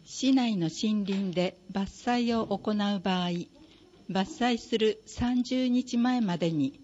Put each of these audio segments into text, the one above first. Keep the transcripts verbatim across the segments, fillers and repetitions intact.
市内の森林で伐採を行う場合、伐採するさんじゅうにちまえまでに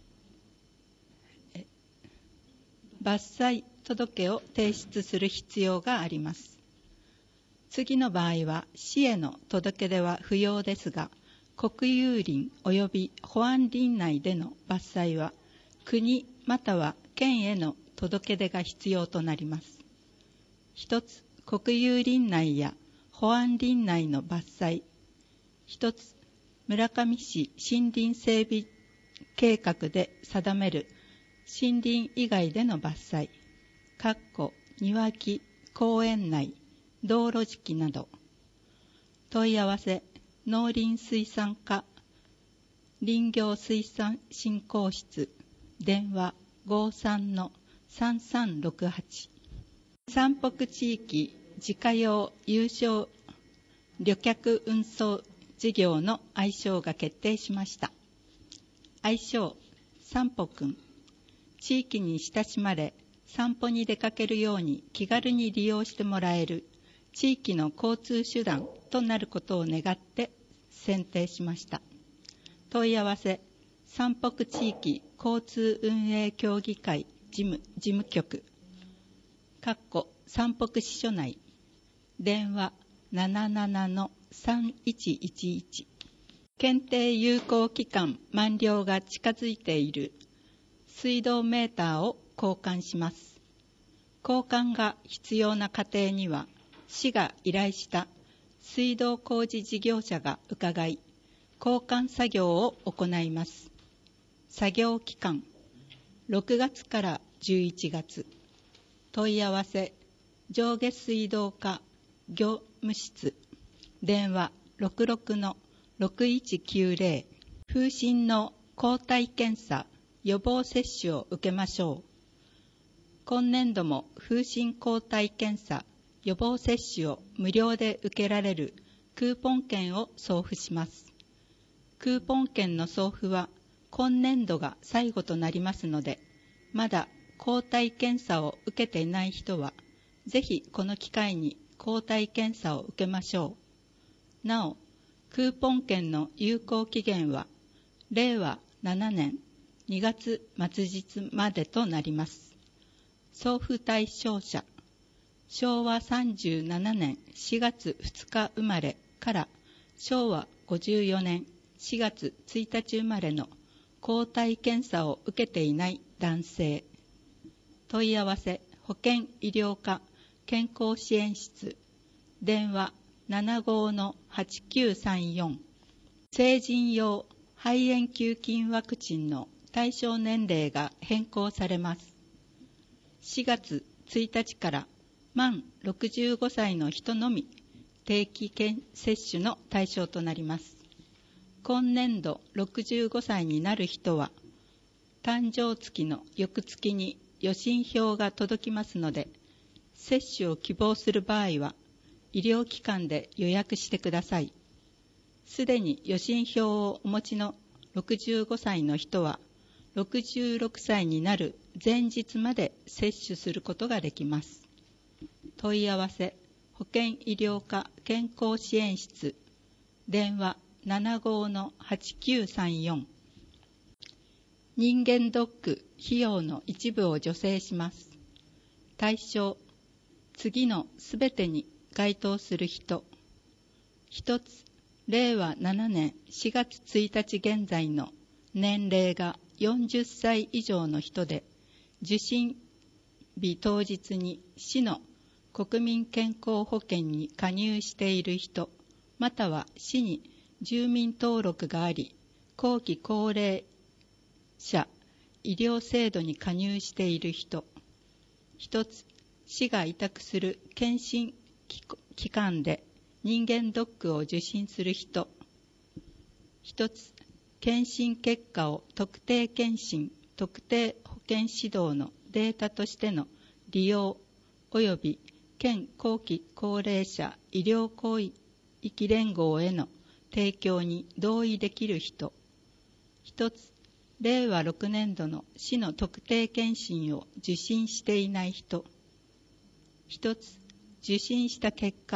伐採届を提出する必要があります。次の場合は市への届け出は不要ですが、国有林及び保安林内での伐採は国または県への届け出が必要となります。一つ、国有林内や保安林内の伐採。一つ、村上市森林整備計画で定める森林以外での伐採、かっこ庭木、公園内、道路敷など。問い合わせ、農林水産課林業水産振興室、電話 ごさんのさんさんろくはち。山北地域自家用有償旅客運送事業の愛称が決定しました。愛称、散歩くん。地域に親しまれ、散歩に出かけるように気軽に利用してもらえる地域の交通手段となることを願って選定しました。問い合わせ、山北地域交通運営協議会事務、事務局、かっこ山北支所内、電話 ななななのさんいちいちいち。検定有効期間満了が近づいている水道メーターを交換します。交換が必要な家庭には、市が依頼した水道工事事業者が伺い、交換作業を行います。作業期間、ろくがつからじゅういちがつ。問い合わせ、上下水道課業務室、電話 ろくろくのろくいちきゅうぜろ。風疹の抗体検査、予防接種を受けましょう。今年度も風疹抗体検査、予防接種を無料で受けられるクーポン券を送付します。クーポン券の送付は今年度が最後となりますので、まだ抗体検査を受けていない人は、ぜひこの機会に抗体検査を受けましょう。なお、クーポン券の有効期限は、れいわななねんにがつ末日までとなります。送付対象者、しょうわさんじゅうななねんしがつふつか生まれからしょうわごじゅうよねんしがつついたち生まれの抗体検査を受けていない男性。問い合わせ、保健医療課健康支援室、電話 ななごのはちきゅうさんよん。成人用肺炎球菌ワクチンの対象年齢が変更されます。しがつついたちから満ろくじゅうごさいの人のみ定期接種の対象となります。今年度ろくじゅうごさいになる人は、誕生月の翌月に予診票が届きますので、接種を希望する場合は、医療機関で予約してください。すでに予診票をお持ちのろくじゅうごさいの人は、ろくじゅうろくさいになる前日まで接種することができます。問い合わせ、保健医療課健康支援室、電話 ななごのはちきゅうさんよん。人間ドック費用の一部を助成します。対象、次のすべてに該当する人。一つ、れいわななねんしがつついたち現在の年齢がよんじゅっさい以上の人で、受診日当日に市の国民健康保険に加入している人、または市に住民登録があり、後期高齢者医療制度に加入している人。一つ、市が委託する検診機関で人間ドックを受診する人。一つ、検診結果を特定健診、特定保健指導のデータとしての利用及び県後期高齢者医療広域連合への提供に同意できる人。一つ、れいわろくねんどの市の特定健診を受診していない人。一つ、受診した結果、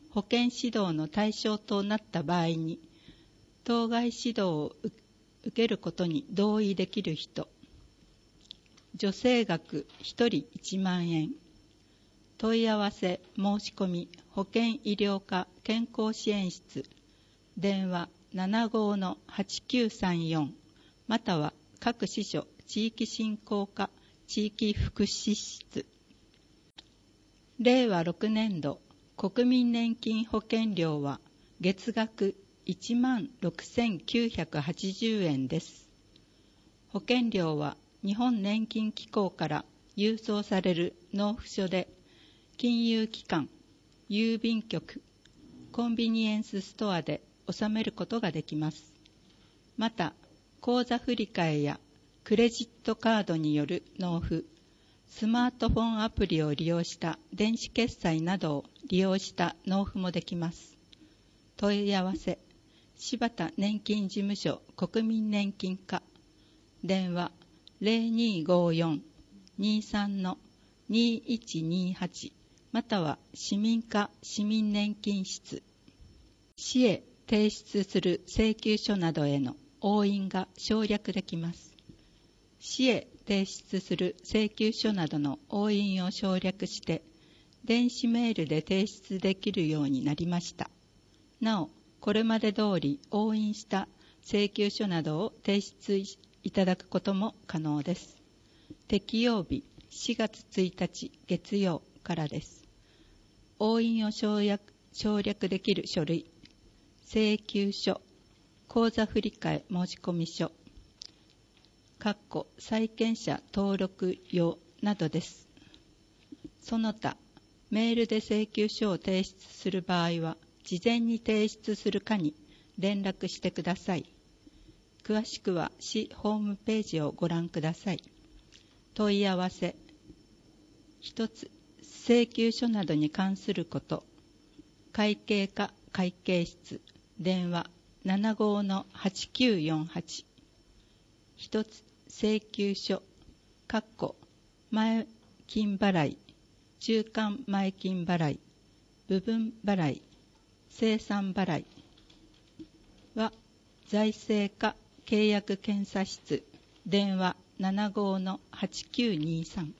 保健指導の対象となった場合に、当該指導を受けることに同意できる人、助成額ひとりいちまんえん、問い合わせ申し込み保健医療科健康支援室、電話 ななごーのはちきゅうさんよん または各支所地域振興課地域福祉室。れいわろくねんど国民年金保険料は月額いちまんろくせんきゅうひゃくはちじゅうえんです。保険料は日本年金機構から郵送される納付書で金融機関、郵便局、コンビニエンスストアで納めることができます。また、口座振替やクレジットカードによる納付、スマートフォンアプリを利用した電子決済などを利用した納付もできます。問い合わせ、柴田年金事務所国民年金課、電話 ゼロにーごーよん にーさん のにーいちにーはち または市民課市民年金室。市へ提出する請求書などへの押印が省略できます。市へ提出する請求書などの押印を省略して電子メールで提出できるようになりました。なお、これまで通り押印した請求書などを提出いただくことも可能です。適用日しがつついたち月曜からです。押印を省略、省略できる書類、請求書、口座振替申込書、括弧債権者登録用などです。その他、メールで請求書を提出する場合は、事前に提出する課に連絡してください。詳しくは市ホームページをご覧ください。問い合わせ。一つ、請求書などに関すること。会計課会計室、電話 ななごーのはちきゅうよんはち。一つ、請求書、括弧前金払い、中間前金払い、部分払い、精算払いは財政課契約検査室、電話 ななごーのはちきゅうにーさん。